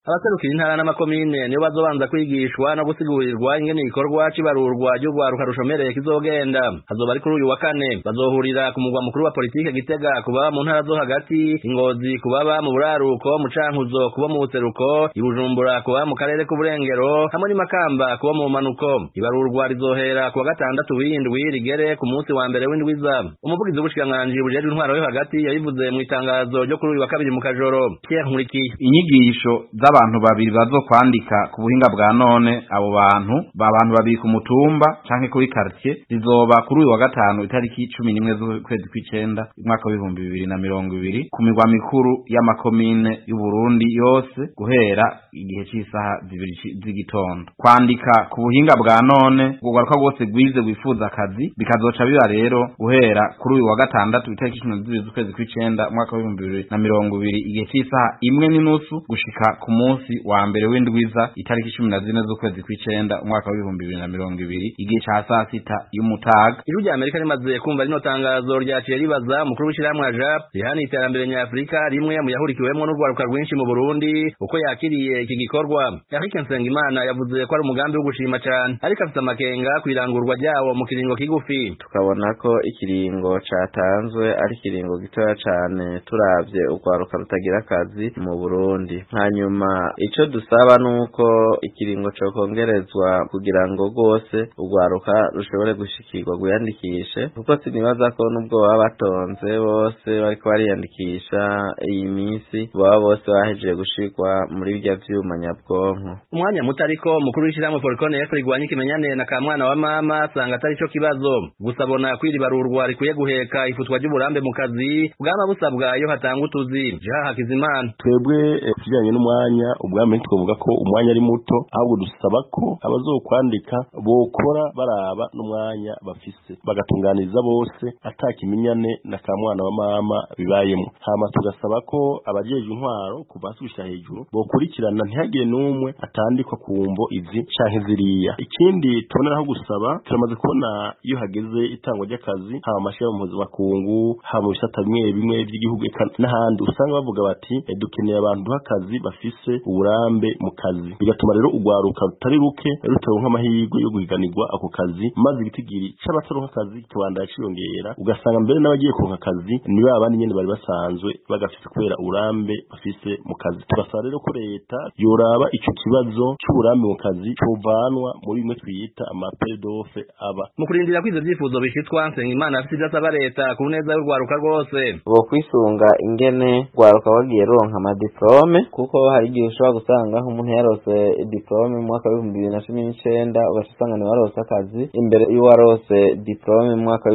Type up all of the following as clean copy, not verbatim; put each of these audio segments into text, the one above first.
Abaserukira intara n'amakomine nibo bazobanza kwigishwa no gusigurirwa ingene igikorwa c'ibarurwa ry'urwaruka rushomereye kizogenda. Hazoba ari kuri uyu wa kane, bazohurira ku mugwa mukuru wa politike Gitega kubaba mu ntara zo hagati, Ingozi kubaba mu buraruko, mu Cankuzo kuba mu buseruko, i Bujumbura kuba mu karere k'uburengero, hamwe n'i Makamba kuba mu manuko. Ibarurwa rizohera kuwa gatandatu w'indwi rigere ku munsi wa mbere w'indwiza. Umuvugizi w'ubushikiranganji bujejwe intwaro yo hagati yabivuze mu itangazo ryo kuri uyu wa kabiri mu Kajoro. Pierre Nkurikiye: inyigisho abantu babiri bazokwandika ku buhinga bwa none, abo bantu babiri ku mutumba canke kuri quartier, zizoba kuri uyu wa gatanu itariki 11 z'ukwezi kw'icenda umwaka wa 2020 ku migwa mikuru y'amakomine y'u Burundi yose guhera igihe c'isaha 2 z'igitondo. Kwandika ku buhinga bwa none ugaruka rwose gwize wifuza akazi bikazoca biba rero guhera kuri uyu wa gatandatu itariki 12 z'ukwezi kw'icenda umwaka wa 2020 igihe c'isaha 1:30 gushika ku munsi wa mbere w'indwiza itariki 14 z'ukwezi kw'icenda umwaka wa 2020 igihe ca saa 6 y'umutaga. Ijwi rya Amerika rimaze kumva rino tangazo ryaciye ribaza umukuru w'ishirahamwe AJAP rihana iterambere nyafrika rimwe mu yahurikiwemwo n'urwaruka rwinshi mu Burundi uko yakiriye iki gikorwa. Eric Nsengimana yavuze ko ari umugambi wo gushima cane, ariko afite amakenga kwirangurwa ryawo mu kiringo kigufi. Tukabona ko ikiringo catanzwe ari kiringo gitoya cane turavye urwaruka rutagira akazi mu Burundi. Hanyuma ico dusaba nuko ikiringo cyo kongerezwa kugira ngo gose urwaruka rushobore gushikirwa guyandikishe, kuko sinibaza ko nubwo baba batonze bose bariko bariyandikisha iyi minsi baba bose bahejeje gushikwa muri bya vyuma nyabwonko. Umwanya muto ariko mukuru w'ishirahamwe Forcon rigwanya ikimenyane na kamwana wa mama sanga atari cyo kibazo, gusa abona kwiribarurwa rikuye guheka ifutwa ry'uburambe mu kazi bwama busabwa iyo hatanga utuzi. Jean Hakizimana: twebwe kijanye n'umwanya ubwami twovuga ko umwanya ari muto, ahubwo dusaba ko abazokwandika bokora baraba n'umwanya bafise bagatunganiriza bose atakimenyane na kamwana wa mama bibayemo. Hama tugasaba ko abajeje intwaro kuva gushika hejuru bokurikirana ntihagire n'umwe atandikwa ku mvo izi canke ziriya. Ikindi tuboneraho gusaba, turamaze kubona iyo hageze itangwa ry'akazi haba amashira mu mpuzamakungu haba mu bisata bimwe by'igihugu n'ahandi, usanga bavuga bati dukeneye abantu duha akazi bafise uburambe mu kazi, bigatuma rero urwaruka rutari ruke rutaronka amahirwe yo guhiganirwa ako kazi, maze igitigiri c'abataronka akazi kibandanya ciyongera, ugasanga mbere n'abagiye kuronka akazi ni babandi nyene bari basanzwe bagafise kubera uburambe bafise mu kazi. Tugasaba rero ko leta yoraba ico kibazo c'uburambe mu kazi covanwa muri bimwe twita amapel d'offre aba. Mu kurindira kw'izo vyifuzo bishitwa, Nsengimana afite ivyo asaba leta ku neza y'urwaruka rwose. Bo kwisunga ingene urwaruka bagiye ronka amadiplome, kuko hari igihe ushobora gusanga nk'umuntu yarose diplome mu mwaka wa 2019 ugasanga ni warose akazi imbere y'uwarose diplome mu mwaka wa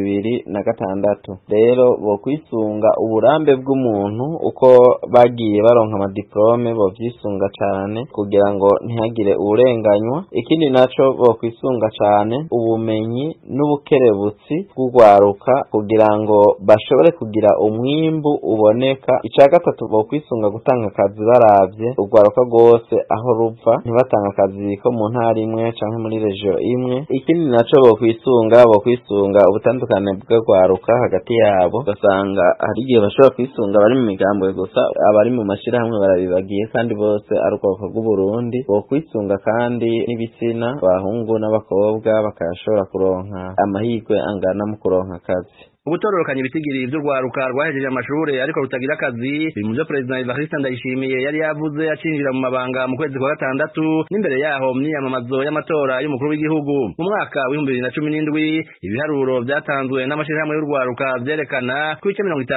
2006. Rero bo kwisunga uburambe bw'umuntu uko bagiye baronka amadiplome bo vyisunga cane kugira ngo ntihagire uburenganywa. Ikindi naco bo kwisunga cane ubumenyi n'ubukerebutsi bw'urwaruka kugira ngo bashobore kugira umwimbu uboneka. Ica gatatu bo kwisunga gutanga akazi baravye urwaruka rwose aho ruva, ntibatanga akazi ko mu ntara imwe canke muri region imwe. Ikindi naco bo kwisunga ubutandukane bw'urwaruka hagati yabo, ugasanga hari igihe bashobora kwisunga bari mu migambwe gusa, abari mu mashirahamwe barabibagiye kandi bose ari urwaruka rw'Uburundi. Bo kwisunga kandi n'ibitsina, abahungu n'abakobwa bakashobora kuronka amahirwe angana mu kuronka akazi. Ubutororokanya ibitigiri vy'urwaruka rwahejeje amashure ariko rutagira akazi biri mu vyo President Evariste Ndayishimiye yari yavuze acinjira mu mabanga mu kwezi kwa gatandatu, n'imbere yaho myiyamamazo y'amatora y'umukuru w'igihugu. Mu mwaka wa 2017 ibiharuro vyatanzwe n'amashirahamwe y'urwaruka vyerekana ko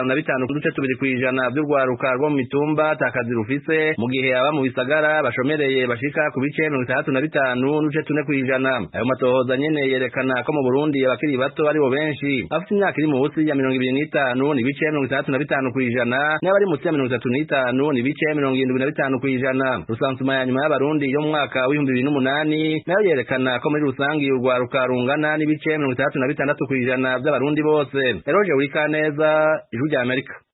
55.2% vy'urwaruka rwo mu mitumba atakazi rufise, mu gihe aba mu bisagara bashomereye bashika ku bice 65.4%. Ayo matohoza nyene yerekana ko mu Burundi abakiri bato ari bo benshi, afite imyaka iri munsi ya 25 n'ibice 65%, n'abari munsi ya 35 n'ibice 75%. Rusansuma ya nyuma y'abarundi yo mu mwaka wa 2008 nayo yerekana ko muri rusangi urwaruka rungana n'ibice 66% by'abarundi bose. Eroje Urikaneza, Ijwi rya Amerika.